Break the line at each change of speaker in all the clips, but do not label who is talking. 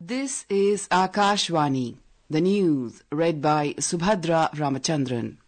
This is Akashvani, the news read by Subhadra Ramachandran.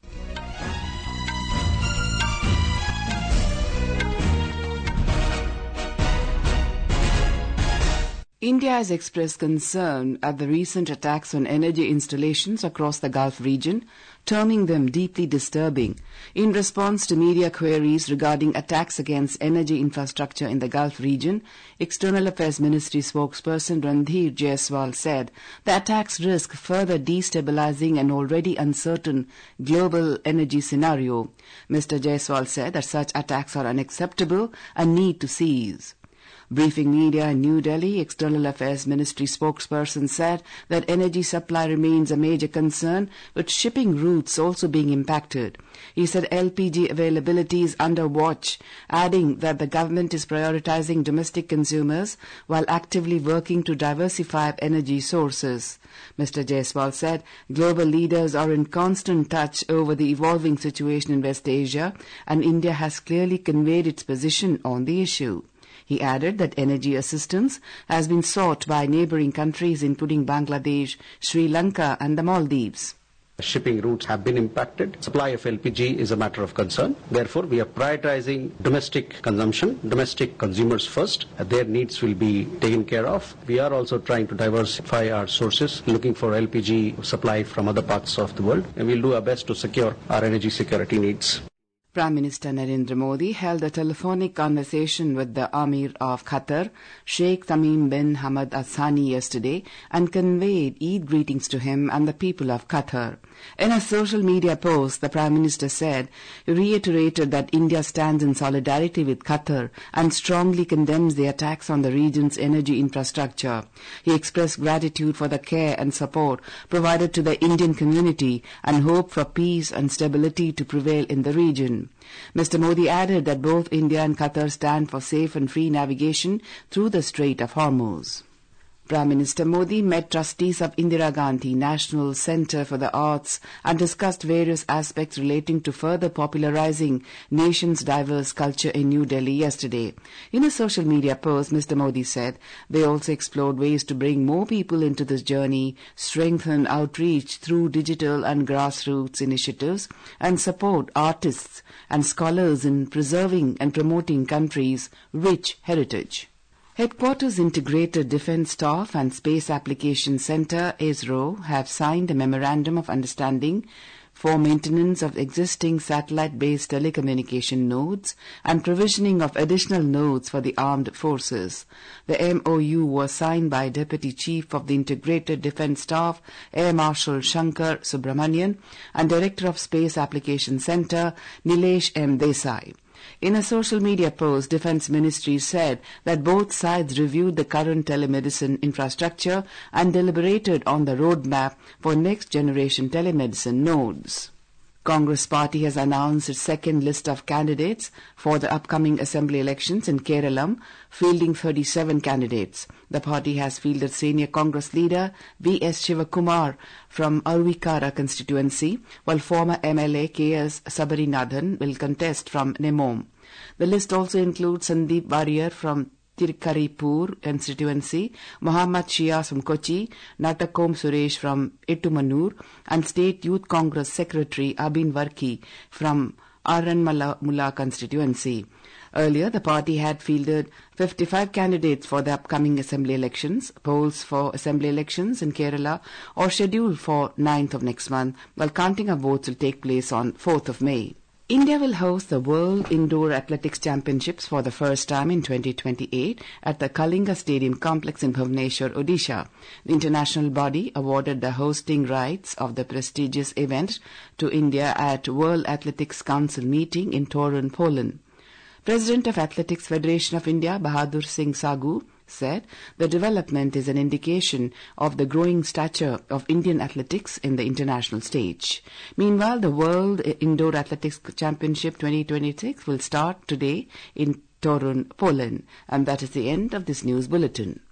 India has expressed concern at the recent attacks on energy installations across the Gulf region, terming them deeply disturbing. In response to media queries regarding attacks against energy infrastructure in the Gulf region, External Affairs Ministry spokesperson Randhir Jaiswal said the attacks risk further destabilizing an already uncertain global energy scenario. Mr. Jaiswal said that such attacks are unacceptable and need to cease. Briefing media in New Delhi, External Affairs Ministry spokesperson said that energy supply remains a major concern, with shipping routes also being impacted. He said LPG availability is under watch, adding that the government is prioritizing domestic consumers while actively working to diversify energy sources. Mr. Jaiswal said global leaders are in constant touch over the evolving situation in West Asia, and India has clearly conveyed its position on the issue. He added that energy assistance has been sought by neighbouring countries including Bangladesh, Sri Lanka and the Maldives.
Shipping routes have been impacted. Supply of LPG is a matter of concern. Therefore, we are prioritizing domestic consumption, domestic consumers first. Their needs will be taken care of. We are also trying to diversify our sources, looking for LPG supply from other parts of the world, and we'll do our best to secure our energy security needs.
Prime Minister Narendra Modi held a telephonic conversation with the Amir of Qatar, Sheikh Tamim bin Hamad Al Thani, yesterday and conveyed Eid greetings to him and the people of Qatar. In a social media post, the Prime Minister said he reiterated that India stands in solidarity with Qatar and strongly condemns the attacks on the region's energy infrastructure. He expressed gratitude for the care and support provided to the Indian community and hope for peace and stability to prevail in the region. Mr. Modi added that both India and Qatar stand for safe and free navigation through the Strait of Hormuz. Prime Minister Modi met trustees of Indira Gandhi National Centre for the Arts and discussed various aspects relating to further popularizing nation's diverse culture in New Delhi yesterday. In a social media post, Mr. Modi said they also explored ways to bring more people into this journey, strengthen outreach through digital and grassroots initiatives, and support artists and scholars in preserving and promoting country's rich heritage. Headquarters Integrated Defence Staff and Space Application Centre, ISRO, have signed a Memorandum of Understanding for maintenance of existing satellite-based telecommunication nodes and provisioning of additional nodes for the armed forces. The MOU was signed by Deputy Chief of the Integrated Defence Staff, Air Marshal Shankar Subramanian, and Director of Space Application Centre, Nilesh M. Desai. In a social media post, Defence Ministry said that both sides reviewed the current telemedicine infrastructure and deliberated on the roadmap for next-generation telemedicine nodes. Congress Party has announced its second list of candidates for the upcoming assembly elections in Kerala, fielding 37 candidates. The party has fielded senior Congress leader V.S. Shivakumar from Arvikara constituency, while former MLA K.S. Sabarinathan will contest from Nemom. The list also includes Sandeep Warrier from Tirkaripur constituency, Muhammad Shia from Kochi, Natakom Suresh from Ittumanur, and State Youth Congress Secretary Abin Varki from Aranmula constituency. Earlier, the party had fielded 55 candidates for the upcoming assembly elections. Polls for assembly elections in Kerala are scheduled for 9th of next month, while counting of votes will take place on 4th of May. India will host the World Indoor Athletics Championships for the first time in 2028 at the Kalinga Stadium complex in Bhubaneswar, Odisha. The international body awarded the hosting rights of the prestigious event to India at World Athletics Council meeting in Torun, Poland. President of Athletics Federation of India, Bahadur Singh Sagu, said the development is an indication of the growing stature of Indian athletics in the international stage. Meanwhile, the World Indoor Athletics Championship 2026 will start today in Torun, Poland. And that is the end of this news bulletin.